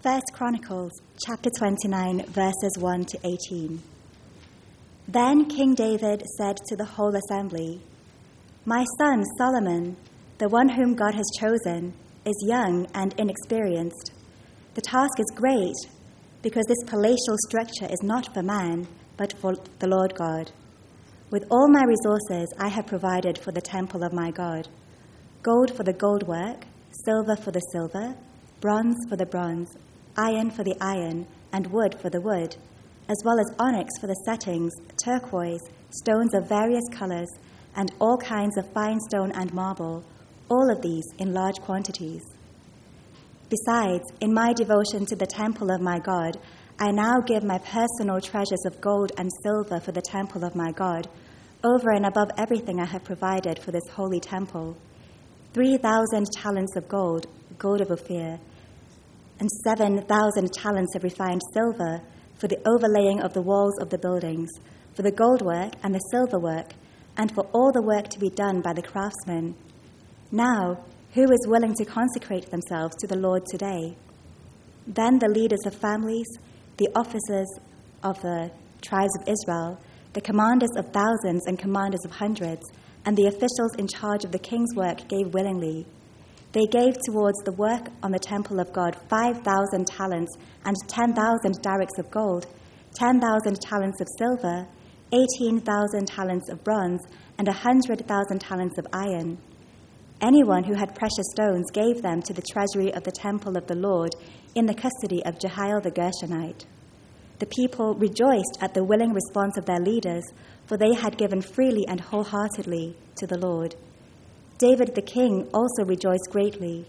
1 Chronicles chapter 29, verses 1 to 18. Then King David said to the whole assembly, "My son Solomon, the one whom God has chosen, is young and inexperienced. The task is great, because this palatial structure is not for man, but for the Lord God. With all my resources I have provided for the temple of my God: gold for the gold work, silver for the silver, bronze for the bronze, iron for the iron, and wood for the wood, as well as onyx for the settings, turquoise, stones of various colors, and all kinds of fine stone and marble, all of these in large quantities. Besides, in my devotion to the temple of my God, I now give my personal treasures of gold and silver for the temple of my God, over and above everything I have provided for this holy temple: 3,000 talents of gold, gold of Ophir, and 7,000 talents of refined silver for the overlaying of the walls of the buildings, for the gold work and the silver work, and for all the work to be done by the craftsmen. Now, who is willing to consecrate themselves to the Lord today?" Then the leaders of families, the officers of the tribes of Israel, the commanders of thousands and commanders of hundreds, and the officials in charge of the king's work gave willingly. They gave towards the work on the temple of God 5,000 talents and 10,000 darics of gold, 10,000 talents of silver, 18,000 talents of bronze, and 100,000 talents of iron. Anyone who had precious stones gave them to the treasury of the temple of the Lord in the custody of Jehiel the Gershonite. The people rejoiced at the willing response of their leaders, for they had given freely and wholeheartedly to the Lord. David the king also rejoiced greatly.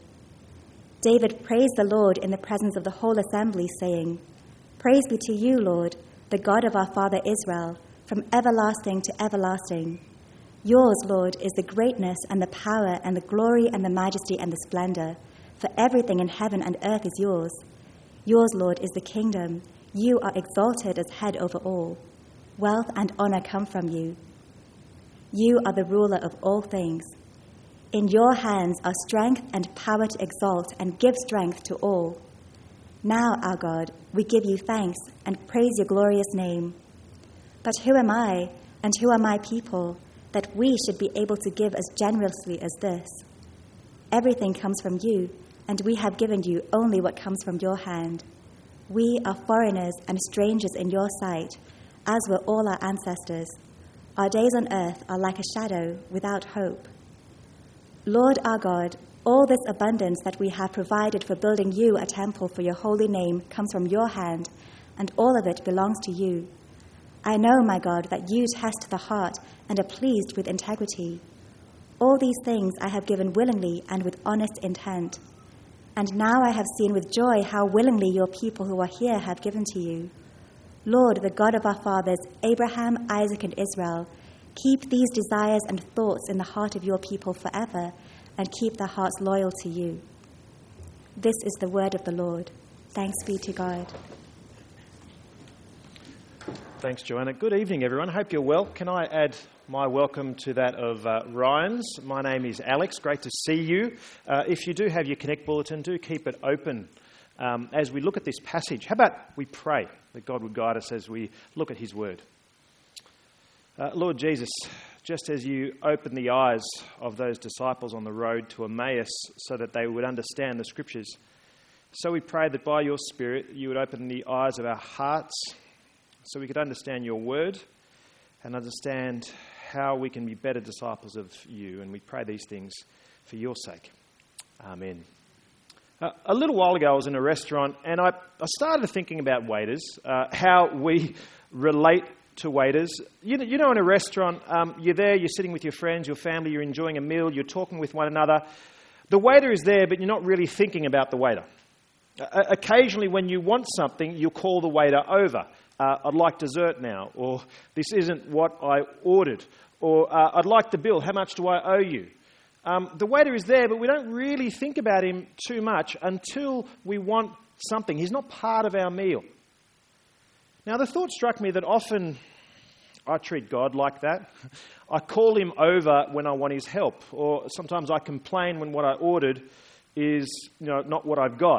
David praised the Lord in the presence of the whole assembly, saying, "Praise be to you, Lord, the God of our father Israel, from everlasting to everlasting. Yours, Lord, is the greatness and the power and the glory and the majesty and the splendor, for everything in heaven and earth is yours. Yours, Lord, is the kingdom. You are exalted as head over all. Wealth and honor come from you. You are the ruler of all things. In your hands are strength and power to exalt and give strength to all. Now, our God, we give you thanks and praise your glorious name. But who am I and who are my people that we should be able to give as generously as this? Everything comes from you, and we have given you only what comes from your hand. We are foreigners and strangers in your sight, as were all our ancestors. Our days on earth are like a shadow without hope. Lord our God, all this abundance that we have provided for building you a temple for your holy name comes from your hand, and all of it belongs to you. I know, my God, that you test the heart and are pleased with integrity. All these things I have given willingly and with honest intent. And now I have seen with joy how willingly your people who are here have given to you. Lord, the God of our fathers, Abraham, Isaac, and Israel, keep these desires and thoughts in the heart of your people forever, and keep their hearts loyal to you." This is the word of the Lord. Thanks be to God. Thanks, Joanna. Good evening, everyone. Hope you're well. Can I add my welcome to that of Ryan's? My name is Alex. Great to see you. If you do have your Connect bulletin, do keep it open as we look at this passage. How about we pray that God would guide us as we look at his word? Lord Jesus, just as you opened the eyes of those disciples on the road to Emmaus so that they would understand the scriptures, so we pray that by your Spirit you would open the eyes of our hearts so we could understand your word and understand how we can be better disciples of you. And we pray these things for your sake. Amen. A little while ago I was in a restaurant and I started thinking about waiters, how we relate to waiters. You know, in a restaurant, you're there, you're sitting with your friends, your family, you're enjoying a meal, you're talking with one another. The waiter is there, but you're not really thinking about the waiter. Occasionally, when you want something, you'll call the waiter over. "I'd like dessert now," or "This isn't what I ordered," or "I'd like the bill, how much do I owe you?" The waiter is there, but we don't really think about him too much until we want something. He's not part of our meal. Now, the thought struck me that often I treat God like that. I call him over when I want his help, or sometimes I complain when what I ordered is not what I've got.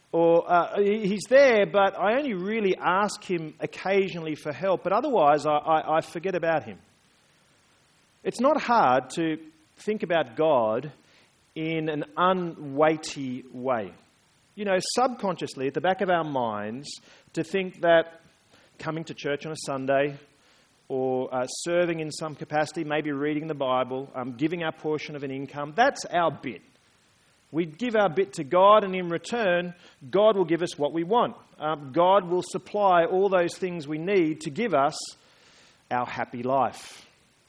Or he's there, but I only really ask him occasionally for help, but otherwise I forget about him. It's not hard to think about God in an unweighty way. You know, subconsciously, at the back of our minds, to think that coming to church on a Sunday or serving in some capacity, maybe reading the Bible, giving our portion of an income, that's our bit. We give our bit to God, and in return, God will give us what we want. God will supply all those things we need to give us our happy life.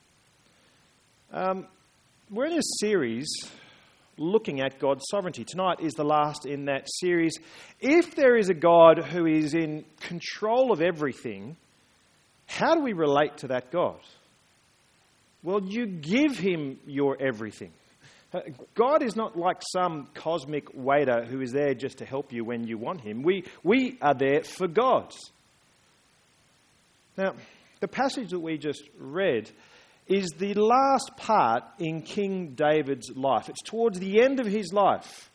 We're in a series looking at God's sovereignty. Tonight is the last in that series. If there is a God who is in control of everything, how do we relate to that God? Well, you give him your everything. God is not like some cosmic waiter who is there just to help you when you want him. We are there for God. Now, the passage that we just read is the last part in King David's life. It's towards the end of his life.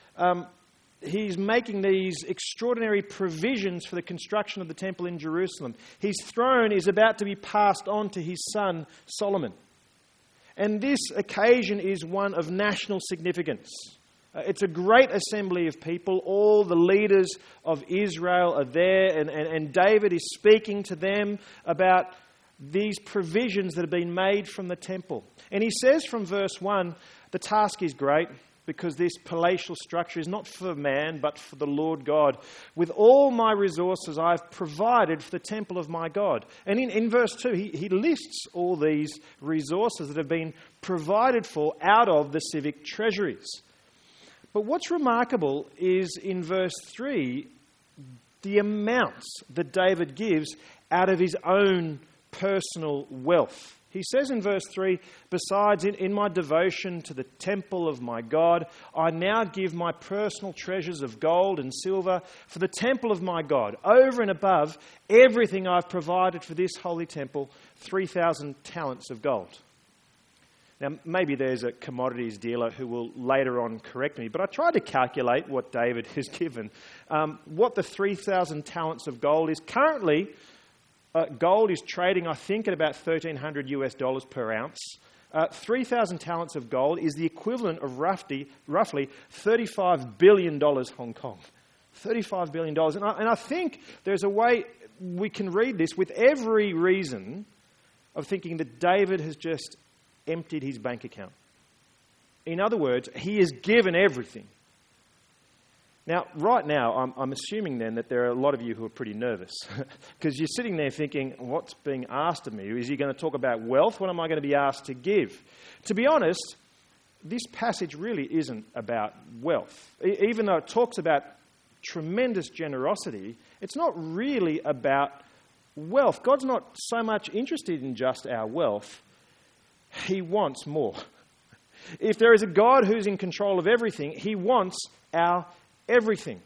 He's making these extraordinary provisions for the construction of the temple in Jerusalem. His throne is about to be passed on to his son Solomon. And this occasion is one of national significance. It's a great assembly of people. All the leaders of Israel are there, and David is speaking to them about these provisions that have been made from the temple. And he says from verse 1, the task is great because this palatial structure is not for man but for the Lord God. With all my resources I've provided for the temple of my God. And in verse 2 he lists all these resources that have been provided for out of the civic treasuries. But what's remarkable is in verse 3 the amounts that David gives out of his own personal wealth. He says in verse 3, besides, in my devotion to the temple of my God, I now give my personal treasures of gold and silver for the temple of my God, over and above everything I've provided for this holy temple, 3,000 talents of gold. Now, maybe there's a commodities dealer who will later on correct me, but I tried to calculate what David has given. What the 3,000 talents of gold is currently. Gold is trading, I think, at about $1,300 per ounce. 3,000 talents of gold is the equivalent of roughly $35 billion Hong Kong. $35 billion. And I think there's a way we can read this with every reason of thinking that David has just emptied his bank account. In other words, he has given everything. Now, right now, I'm assuming then that there are a lot of you who are pretty nervous because you're sitting there thinking, what's being asked of me? Is he going to talk about wealth? What am I going to be asked to give? To be honest, this passage really isn't about wealth. Even though it talks about tremendous generosity, it's not really about wealth. God's not so much interested in just our wealth. He wants more. If there is a God who's in control of everything, he wants our everything.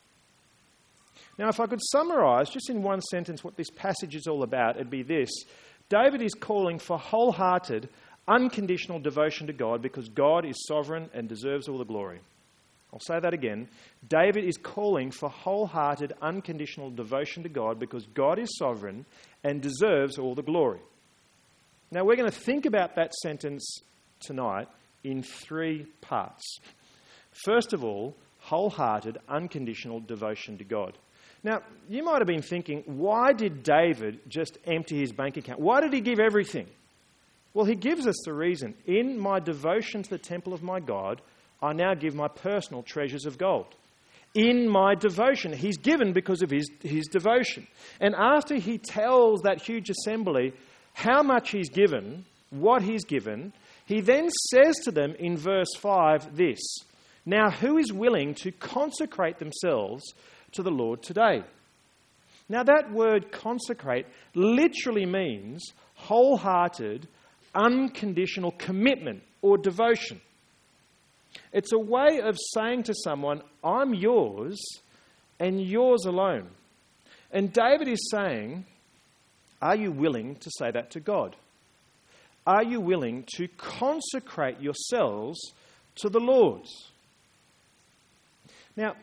Now, if I could summarise just in one sentence what this passage is all about, it'd be this. David is calling for wholehearted, unconditional devotion to God because God is sovereign and deserves all the glory. I'll say that again. David is calling for wholehearted, unconditional devotion to God because God is sovereign and deserves all the glory. Now, we're going to think about that sentence tonight in three parts. First of all, wholehearted, unconditional devotion to God. Now, you might have been thinking, why did David just empty his bank account? Why did he give everything? Well, he gives us the reason. In my devotion to the temple of my God, I now give my personal treasures of gold. In my devotion. He's given because of his devotion. And after he tells that huge assembly how much he's given, what he's given, he then says to them in verse 5 this, now who is willing to consecrate themselves to the Lord today? Now that word consecrate literally means wholehearted, unconditional commitment or devotion. It's a way of saying to someone, I'm yours and yours alone. And David is saying, are you willing to say that to God? Are you willing to consecrate yourselves to the Lord? Now,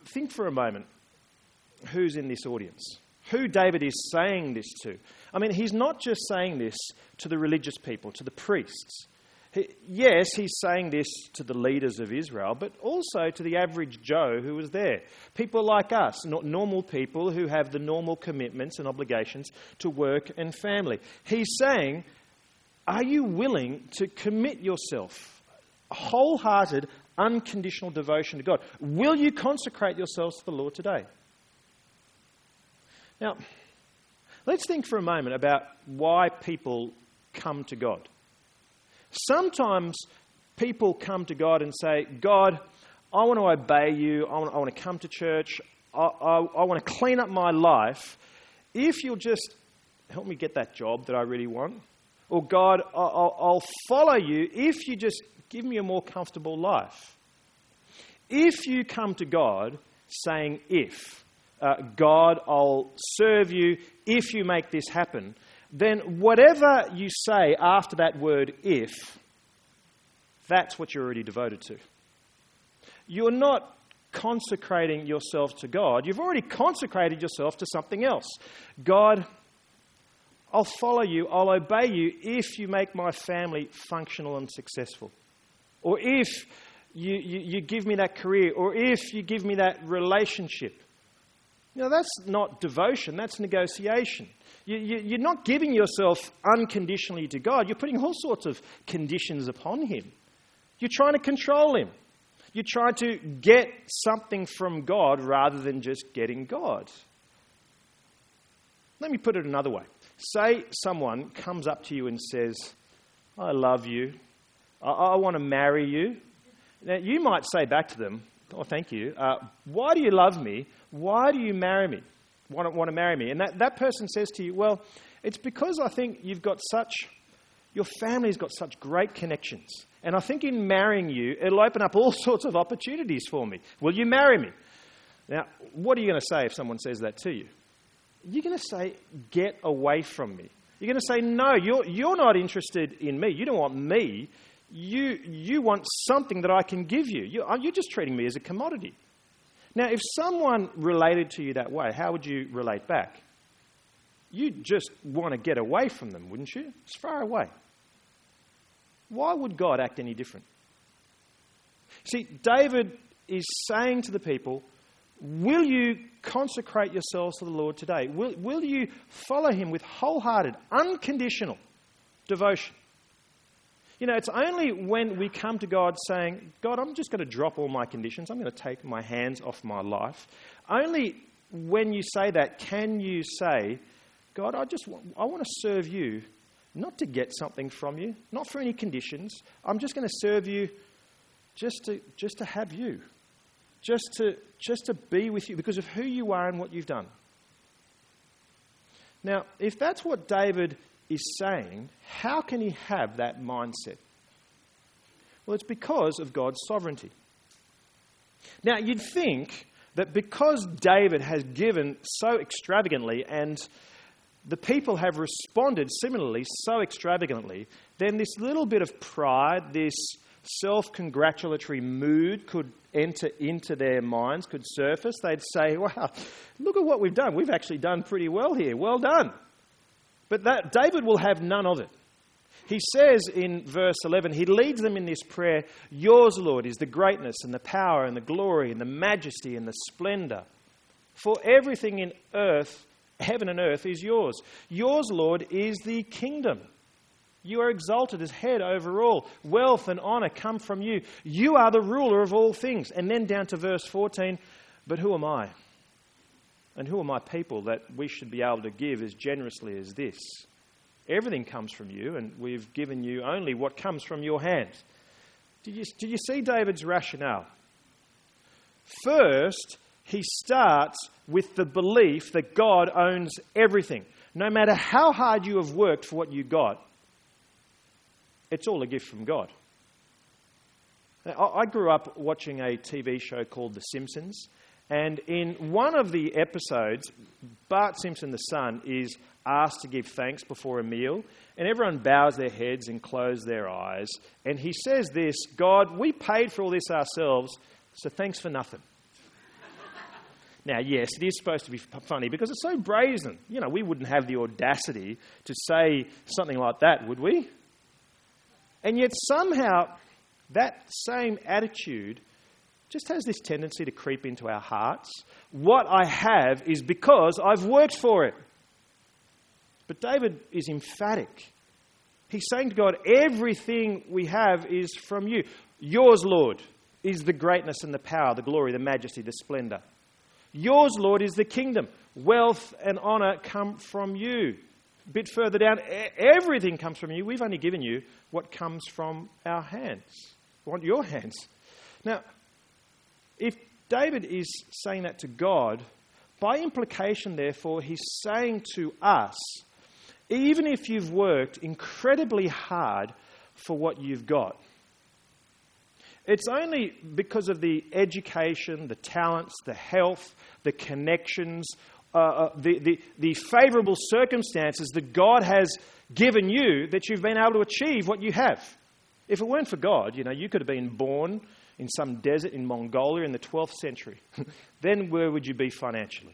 think for a moment who's in this audience, who David is saying this to. I mean, he's not just saying this to the religious people, to the priests. Yes, he's saying this to the leaders of Israel, but also to the average Joe who was there. People like us, not normal people who have the normal commitments and obligations to work and family. He's saying, are you willing to commit yourself, wholehearted, unconditional devotion to God? Will you consecrate yourselves to the Lord today? Now, let's think for a moment about why people come to God. Sometimes people come to God and say, God, I want to obey you. I want to come to church. I want to clean up my life. If you'll just help me get that job that I really want. Or God, I'll follow you if you just give me a more comfortable life. If you come to God saying if, God, I'll serve you if you make this happen, then whatever you say after that word if, that's what you're already devoted to. You're not consecrating yourself to God. You've already consecrated yourself to something else. God, I'll follow you, I'll obey you if you make my family functional and successful. Or if you give me that career, or if you give me that relationship. You know, that's not devotion, that's negotiation. You're not giving yourself unconditionally to God. You're putting all sorts of conditions upon him. You're trying to control him. You're trying to get something from God rather than just getting God. Let me put it another way. Say someone comes up to you and says, I love you. I want to marry you. Now, you might say back to them, oh, thank you. Why do you love me? Why do you marry me? Want to marry me? And that person says to you, well, it's because I think your family's got such great connections. And I think in marrying you, it'll open up all sorts of opportunities for me. Will you marry me? Now, what are you going to say if someone says that to you? You're going to say, get away from me. You're going to say, no, you're not interested in me. You don't want me. You want something that I can give you. You're just treating me as a commodity. Now, if someone related to you that way, how would you relate back? You'd just want to get away from them, wouldn't you? It's far away. Why would God act any different? See, David is saying to the people, will you consecrate yourselves to the Lord today? Will you follow him with wholehearted, unconditional devotion? You know, it's only when we come to God saying, God, I'm just going to drop all my conditions. I'm going to take my hands off my life. Only when you say that can you say, God, I want to serve you, not to get something from you, not for any conditions. I'm just going to serve you just to have you, just to be with you because of who you are and what you've done. Now, if that's what David is saying, how can he have that mindset? Well, it's because of God's sovereignty. Now, you'd think that because David has given so extravagantly and the people have responded similarly so extravagantly, then this little bit of pride, this self-congratulatory mood could enter into their minds, could surface. They'd say, wow, look at what we've done. We've actually done pretty well here. Well done. But David will have none of it. He says in verse 11, he leads them in this prayer, yours, Lord, is the greatness and the power and the glory and the majesty and the splendor. For everything in earth, heaven and earth, is yours. Yours, Lord, is the kingdom. You are exalted as head over all. Wealth and honor come from you. You are the ruler of all things. And then down to verse 14, but who am I? And who are my people that we should be able to give as generously as this? Everything comes from you, and we've given you only what comes from your hand. Do you see David's rationale? First, he starts with the belief that God owns everything. No matter how hard you have worked for what you got, it's all a gift from God. Now, I grew up watching a TV show called The Simpsons. And in one of the episodes, Bart Simpson, the son, is asked to give thanks before a meal. And everyone bows their heads and closes their eyes. And he says this, God, we paid for all this ourselves, so thanks for nothing. Now, yes, it is supposed to be funny because it's so brazen. We wouldn't have the audacity to say something like that, would we? And yet somehow that same attitude just has this tendency to creep into our hearts. What I have is because I've worked for it. But David is emphatic. He's saying to God, everything we have is from you. Yours, Lord, is the greatness and the power, the glory, the majesty, the splendor. Yours, Lord, is the kingdom. Wealth and honor come from you. A bit further down, everything comes from you. We've only given you what comes from our hands. We want your hands. Now, if David is saying that to God, by implication, therefore, he's saying to us, even if you've worked incredibly hard for what you've got, it's only because of the education, the talents, the health, the connections, the favourable circumstances that God has given you that you've been able to achieve what you have. If it weren't for God, you could have been born in some desert in Mongolia in the 12th century. Then where would you be financially?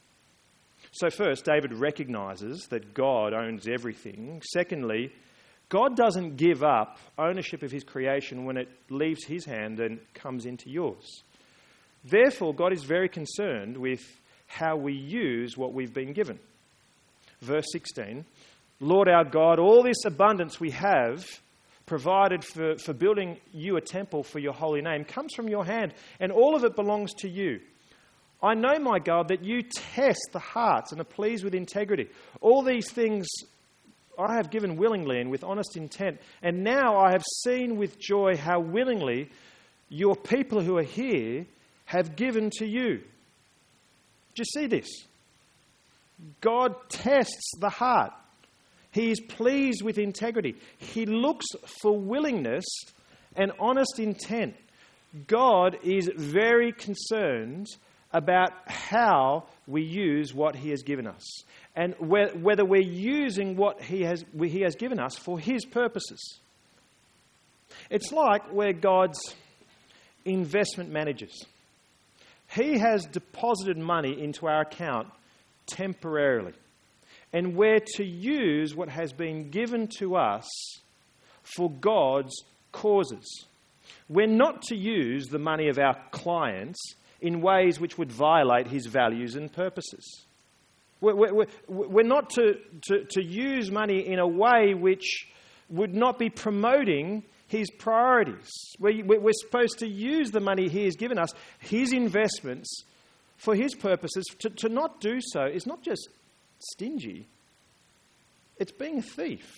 So first, David recognises that God owns everything. Secondly, God doesn't give up ownership of his creation when it leaves his hand and comes into yours. Therefore, God is very concerned with how we use what we've been given. Verse 16, Lord our God, all this abundance we have provided for building you a temple for your holy name comes from your hand, and all of it belongs to you. I know, my God, that you test the hearts and are pleased with integrity. All these things I have given willingly and with honest intent, and now I have seen with joy how willingly your people who are here have given to you. Do you see this? God tests the heart. He is pleased with integrity. He looks for willingness and honest intent. God is very concerned about how we use what he has given us, and whether we're using what he has given us for his purposes. It's like we're God's investment managers. He has deposited money into our account temporarily, and we're to use what has been given to us for God's causes. We're not to use the money of our clients in ways which would violate his values and purposes. We're not to use money in a way which would not be promoting his priorities. We're supposed to use the money he has given us, his investments, for his purposes. To not do so is not just stingy, it's being a thief.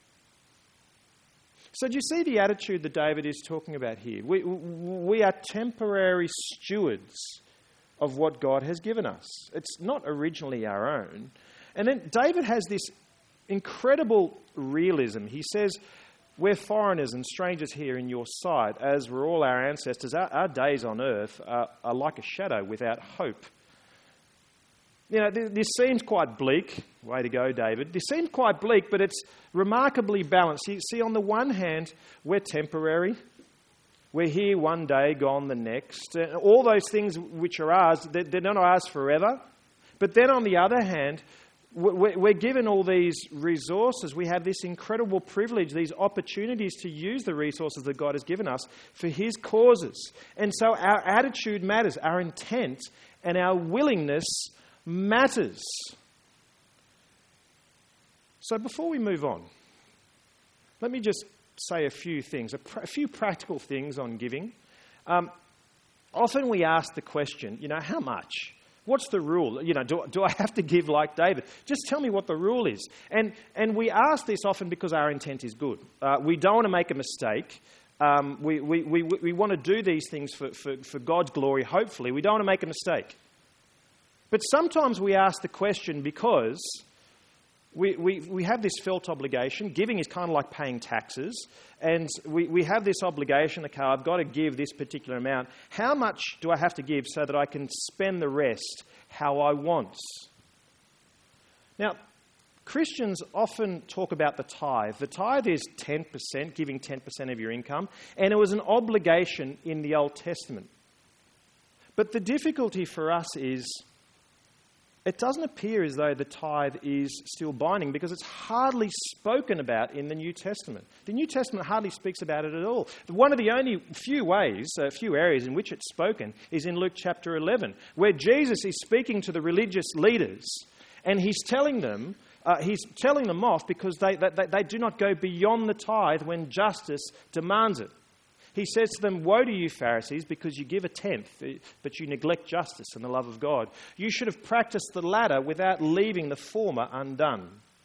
So do you see the attitude that David is talking about here? We are temporary stewards of what God has given us. It's not originally our own. And then David has this incredible realism. He says, we're foreigners and strangers here in your sight, as were all our ancestors. Our days on earth are like a shadow without hope. This seems quite bleak. Way to go, David. This seems quite bleak, but it's remarkably balanced. You see, on the one hand, we're temporary. We're here one day, gone the next. All those things which are ours, they're not ours forever. But then on the other hand, we're given all these resources. We have this incredible privilege, these opportunities to use the resources that God has given us for his causes. And so our attitude matters, our intent and our willingness matters. So before we move on, let me just say a few things, a few practical things on giving. Often we ask the question, how much? What's the rule? Do I have to give like David? Just tell me what the rule is. And we ask this often because our intent is good. We don't want to make a mistake. We want to do these things for God's glory, hopefully. We don't want to make a mistake. But sometimes we ask the question because we have this felt obligation. Giving is kind of like paying taxes. And we have this obligation, okay, I've got to give this particular amount. How much do I have to give so that I can spend the rest how I want? Now, Christians often talk about the tithe. The tithe is 10%, giving 10% of your income. And it was an obligation in the Old Testament. But the difficulty for us is it doesn't appear as though the tithe is still binding because it's hardly spoken about in the New Testament. The New Testament hardly speaks about it at all. One of the only few areas in which it's spoken is in Luke chapter 11, where Jesus is speaking to the religious leaders and he's telling them off because they do not go beyond the tithe when justice demands it. He says to them, "Woe to you, Pharisees, because you give a tenth, but you neglect justice and the love of God. You should have practiced the latter without leaving the former undone."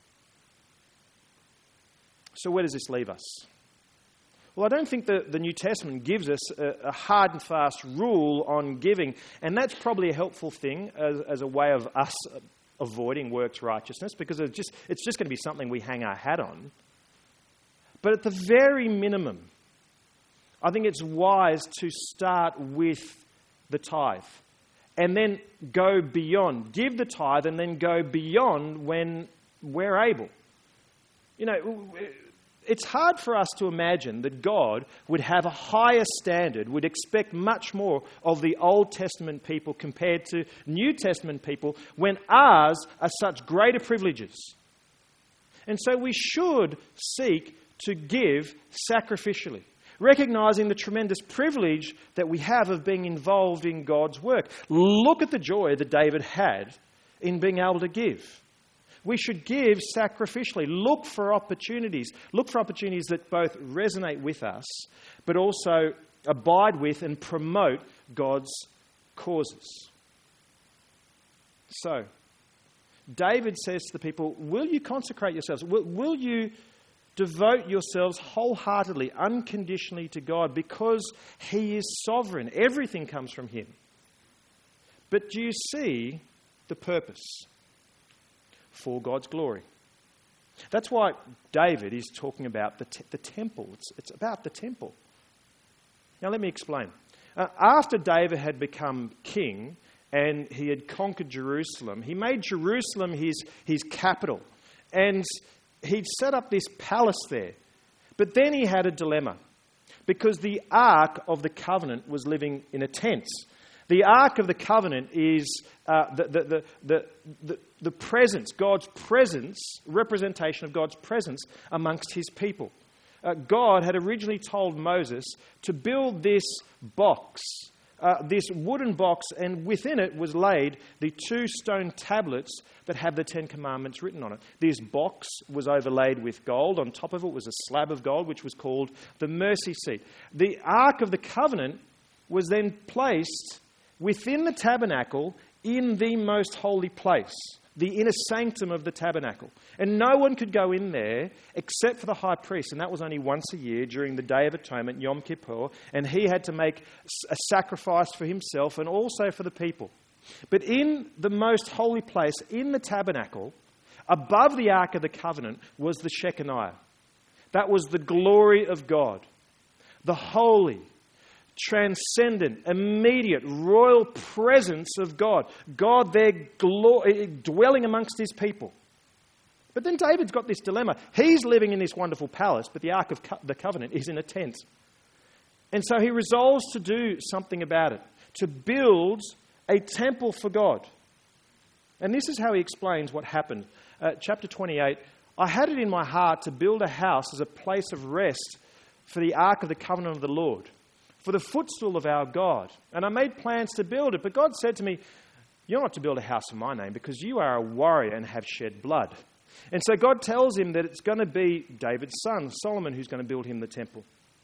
So where does this leave us? Well, I don't think the New Testament gives us a hard and fast rule on giving, and that's probably a helpful thing as a way of us avoiding works righteousness, because it's just going to be something we hang our hat on. But at the very minimum, I think it's wise to start with the tithe and then go beyond. Give the tithe and then go beyond when we're able. It's hard for us to imagine that God would have a higher standard, would expect much more of the Old Testament people compared to New Testament people when ours are such greater privileges. And so we should seek to give sacrificially, recognising the tremendous privilege that we have of being involved in God's work. Look at the joy that David had in being able to give. We should give sacrificially. Look for opportunities that both resonate with us, but also abide with and promote God's causes. So, David says to the people, will you consecrate yourselves? Will you devote yourselves wholeheartedly, unconditionally to God, because He is sovereign? Everything comes from Him. But do you see the purpose? For God's glory. That's why David is talking about the temple. It's about the temple. Now let me explain. After David had become king and he had conquered Jerusalem, he made Jerusalem his capital. And he'd set up this palace there. But then he had a dilemma, because the Ark of the Covenant was living in a tent. The Ark of the Covenant is the presence, God's presence, representation of God's presence amongst His people. God had originally told Moses to build this box, this wooden box, and within it was laid the 2 stone tablets that have the 10 Commandments written on it. This box was overlaid with gold. On top of it was a slab of gold, which was called the mercy seat. The Ark of the Covenant was then placed within the tabernacle in the most holy place, the inner sanctum of the tabernacle. And no one could go in there except for the high priest, and that was only once a year during the Day of Atonement, Yom Kippur, and he had to make a sacrifice for himself and also for the people. But in the most holy place, in the tabernacle, above the Ark of the Covenant, was the Shekinah. That was the glory of God, the holy, transcendent, immediate, royal presence of God. God there dwelling amongst His people. But then David's got this dilemma. He's living in this wonderful palace, but the Ark of the Covenant is in a tent. And so he resolves to do something about it, to build a temple for God. And this is how he explains what happened. Chapter 28, I had it in my heart to build a house as a place of rest for the Ark of the Covenant of the Lord, for the footstool of our God. And I made plans to build it. But God said to me, you're not to build a house for my name, because you are a warrior and have shed blood. And so God tells him that it's going to be David's son, Solomon, who's going to build him the temple.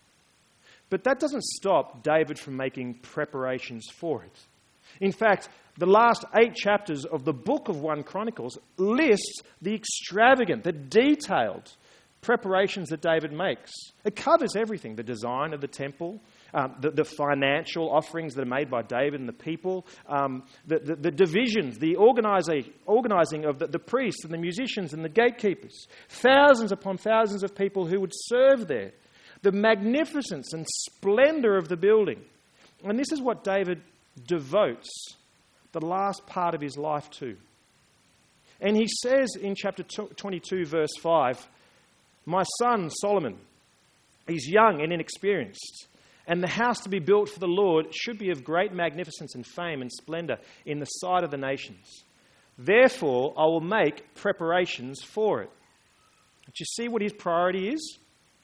But that doesn't stop David from making preparations for it. In fact, the last 8 chapters of the book of 1 Chronicles lists the extravagant, the detailed preparations that David makes. It covers everything: the design of the temple, the financial offerings that are made by David and the people, the divisions, the organising of the priests and the musicians and the gatekeepers, thousands upon thousands of people who would serve there, the magnificence and splendour of the building. And this is what David devotes the last part of his life to. And he says in chapter 22, verse 5, my son Solomon, he's young and inexperienced, And the house to be built for the Lord should be of great magnificence and fame and splendour in the sight of the nations. Therefore, I will make preparations for it. Do you see what his priority is?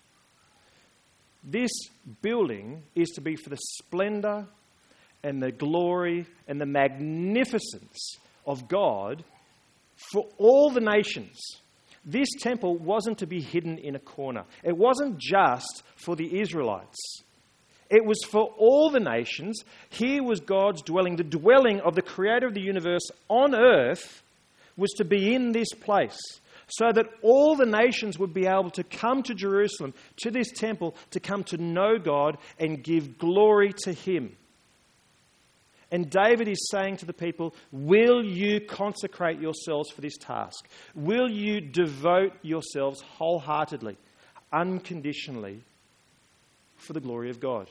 This building is to be for the splendour and the glory and the magnificence of God for all the nations. This temple wasn't to be hidden in a corner. It wasn't just for the Israelites. It was for all the nations. Here was God's dwelling. The dwelling of the Creator of the universe on earth was to be in this place, so that all the nations would be able to come to Jerusalem, to this temple, to come to know God and give glory to Him. And David is saying to the people, will you consecrate yourselves for this task? Will you devote yourselves wholeheartedly, unconditionally, for the glory of God?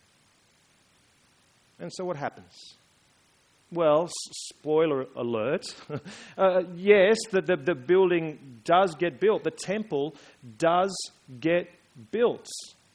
And so what happens? Well, spoiler alert, yes, the building does get built. The temple does get built.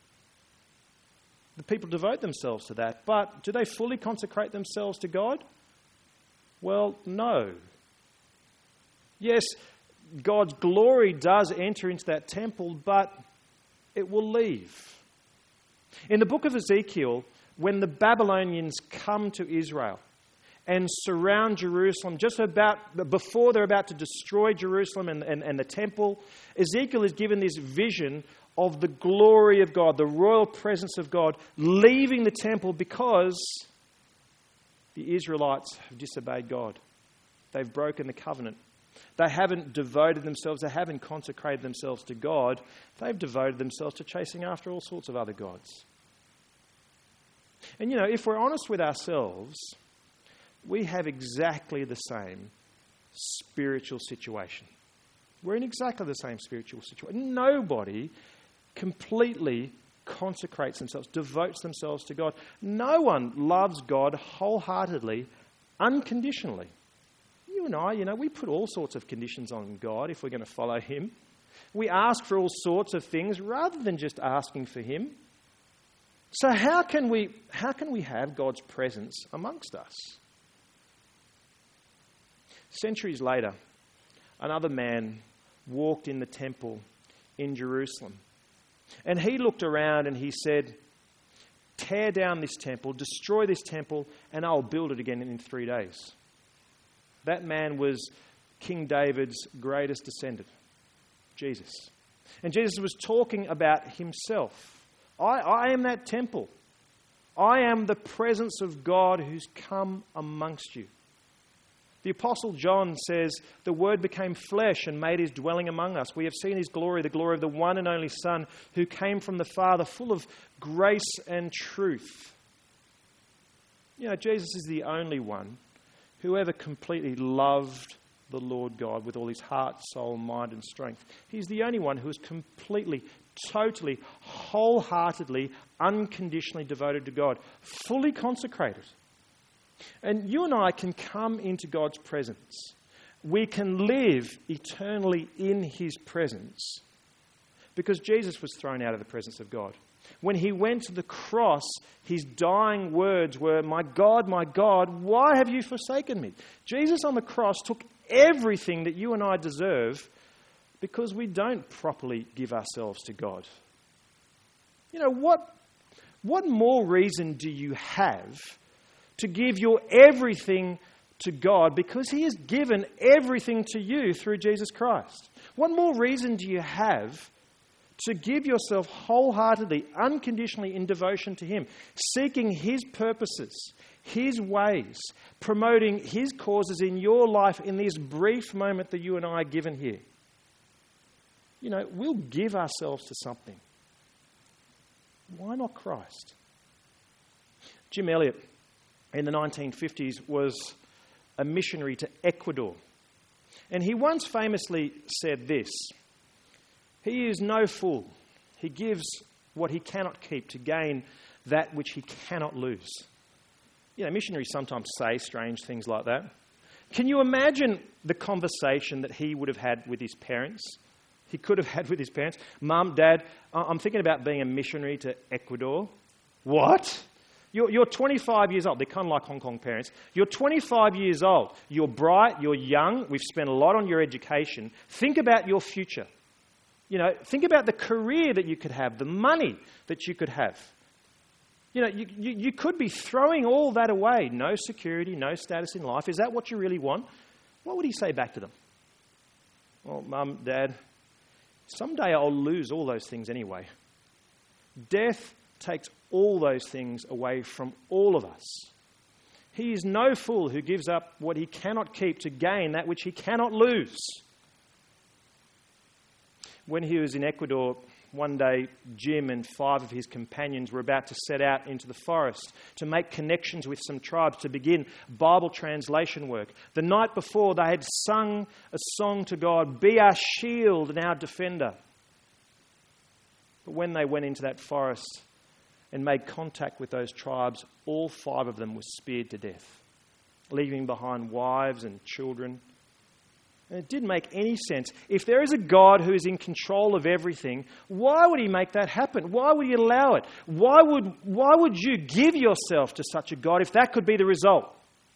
The people devote themselves to that. But do they fully consecrate themselves to God? Well, no. Yes, God's glory does enter into that temple, but it will leave. In the book of Ezekiel, when the Babylonians come to Israel and surround Jerusalem, just about before they're about to destroy Jerusalem and the temple, Ezekiel is given this vision of the glory of God, the royal presence of God, leaving the temple because the Israelites have disobeyed God. They've broken the covenant. They haven't devoted themselves, they haven't consecrated themselves to God. They've devoted themselves to chasing after all sorts of other gods. And if we're honest with ourselves, we have exactly the same spiritual situation. We're in exactly the same spiritual situation. Nobody completely consecrates themselves, devotes themselves to God. No one loves God wholeheartedly, unconditionally. You and I, we put all sorts of conditions on God if we're going to follow Him. We ask for all sorts of things rather than just asking for Him. So how can we have God's presence amongst us? Centuries later, another man walked in the temple in Jerusalem. And he looked around and he said, tear down this temple, destroy this temple, and I'll build it again in 3 days. That man was King David's greatest descendant, Jesus. And Jesus was talking about himself. I am that temple. I am the presence of God who's come amongst you. The Apostle John says, the Word became flesh and made His dwelling among us. We have seen His glory, the glory of the one and only Son who came from the Father, full of grace and truth. Jesus is the only one who ever completely loved the Lord God with all his heart, soul, mind and strength. He's the only one who is completely, totally, wholeheartedly, unconditionally devoted to God, fully consecrated. And you and I can come into God's presence. We can live eternally in His presence because Jesus was thrown out of the presence of God. When He went to the cross, His dying words were, my God, why have you forsaken me? Jesus on the cross took everything that you and I deserve because we don't properly give ourselves to God. What more reason do you have to give your everything to God because He has given everything to you through Jesus Christ? What more reason do you have to give yourself wholeheartedly, unconditionally in devotion to Him, seeking His purposes, His ways, promoting His causes in your life in this brief moment that you and I are given here? We'll give ourselves to something. Why not Christ? Jim Elliot in the 1950s was a missionary to Ecuador. And he once famously said this: he is no fool. He gives what he cannot keep to gain that which he cannot lose. Missionaries sometimes say strange things like that. Can you imagine the conversation that he would have had with his parents? He could have had with his parents. Mum, Dad, I'm thinking about being a missionary to Ecuador. What? You're 25 years old. They're kind of like Hong Kong parents. You're 25 years old. You're bright. You're young. We've spent a lot on your education. Think about your future. Think about the career that you could have, the money that you could have. You could be throwing all that away. No security, no status in life. Is that what you really want? What would he say back to them? Well, Mum, Dad, someday I'll lose all those things anyway. Death takes all those things away from all of us. He is no fool who gives up what he cannot keep to gain that which he cannot lose. When he was in Ecuador, one day Jim and 5 of his companions were about to set out into the forest to make connections with some tribes to begin Bible translation work. The night before, they had sung a song to God, "Be our shield and our defender." But when they went into that forest and made contact with those tribes, all 5 of them were speared to death, leaving behind wives and children. And it didn't make any sense. If there is a God who is in control of everything, why would he make that happen? Why would he allow it? Why would you give yourself to such a God if that could be the result?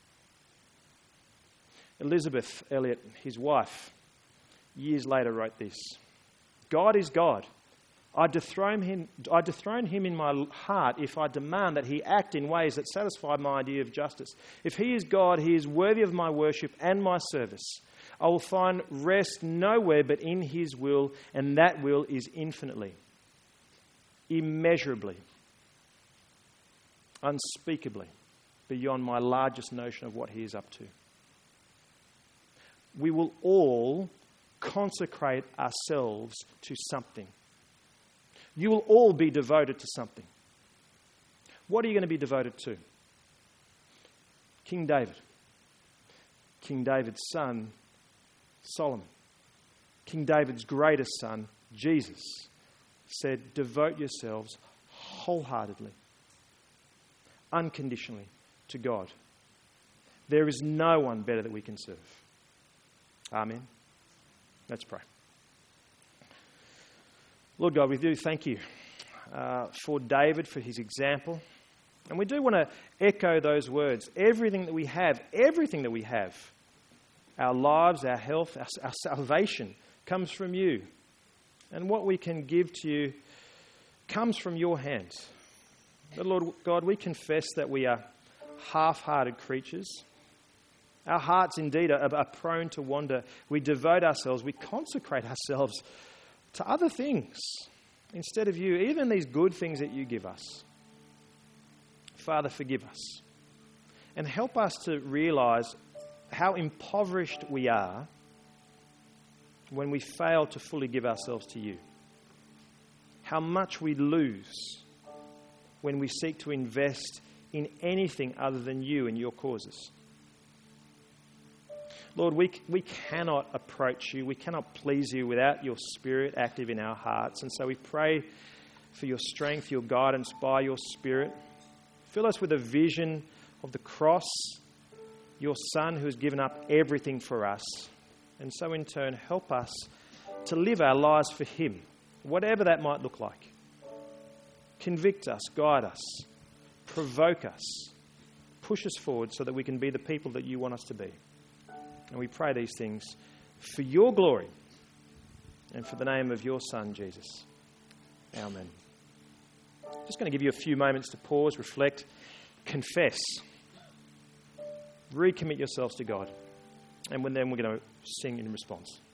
Elizabeth Elliot, his wife, years later wrote this: "God is God. I dethrone him in my heart if I demand that he act in ways that satisfy my idea of justice. If he is God, he is worthy of my worship and my service. I will find rest nowhere but in his will, and that will is infinitely, immeasurably, unspeakably beyond my largest notion of what he is up to." We will all consecrate ourselves to something. You will all be devoted to something. What are you going to be devoted to? King David. King David's son, Solomon. King David's greatest son, Jesus, said, "Devote yourselves wholeheartedly, unconditionally to God. There is no one better that we can serve." Amen. Let's pray. Lord God, we do thank you for David, for his example. And we do want to echo those words. Everything that we have, our lives, our health, our salvation, comes from you. And what we can give to you comes from your hands. But Lord God, we confess that we are half-hearted creatures. Our hearts indeed are prone to wander. We devote ourselves, we consecrate ourselves to other things instead of you, even these good things that you give us. Father, forgive us and help us to realize how impoverished we are when we fail to fully give ourselves to you. How much we lose when we seek to invest in anything other than you and your causes. Lord, we cannot approach you, we cannot please you without your Spirit active in our hearts. And so we pray for your strength, your guidance by your Spirit. Fill us with a vision of the cross, your Son who has given up everything for us. And so in turn, help us to live our lives for him, whatever that might look like. Convict us, guide us, provoke us, push us forward so that we can be the people that you want us to be. And we pray these things for your glory and for the name of your Son, Jesus. Amen. Just going to give you a few moments to pause, reflect, confess, recommit yourselves to God. And then we're going to sing in response.